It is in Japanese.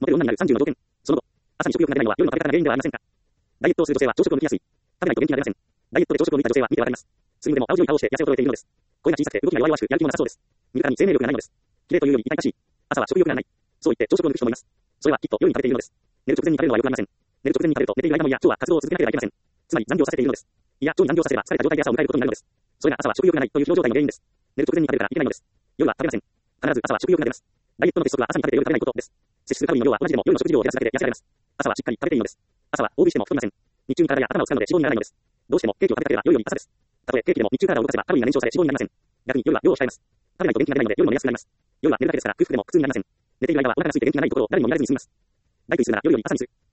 モテる女になる30の条件。その後、朝に食欲が出ないのは夜の食べ方が原因ではありませんか？ダイエットをする女性は朝食を抜きやすい。食べないと元気が出ません。ダイエットで朝食を抜いた女性は見てわかります。スリムでも青白い顔をして痩せ衰えているのです。声が小さくて動きが弱々しくやる気もなさそうです。見るからに生命力がないのです。綺麗というより痛々しい。朝は食欲がない。そう言って朝食を抜く人もいます。それはきっと夜に食べているのです。寝る直前に食べるのは良くありません。寝る直前に食べると寝ている間もいや、今日は活動を続けなければいけません。つまり残業させているのです。いや、腸に残業させれば疲れた状態で朝を迎えることになるのです。それが朝は食欲がないという疲労状態の原因です。寝る直前に食べるからいけないのです。夜は食べません。必ず朝は食欲が出ます。ダイエットの鉄則は朝に食べて夜食べないことです。摂取するカロリーの量は同じでも夜の食事量を減らすだけで痩せられます。朝はしっかり食べていいのです。朝は大食いしても太りません。日中に体や頭を使うので脂肪にならないのです。どうしてもケーキを食べたければ夜より朝です。たとえケーキでも日中体を動かせばカロリーが燃焼され脂肪になりません。逆に夜は量を控えます。食べないと元気が出ないので夜も寝やすくなります。夜は寝るだけですから空腹でも苦痛になりません。寝ている間はお腹が空いて元気がないところを誰にも見られずに済みます。ダイエットするなら夜より朝にする。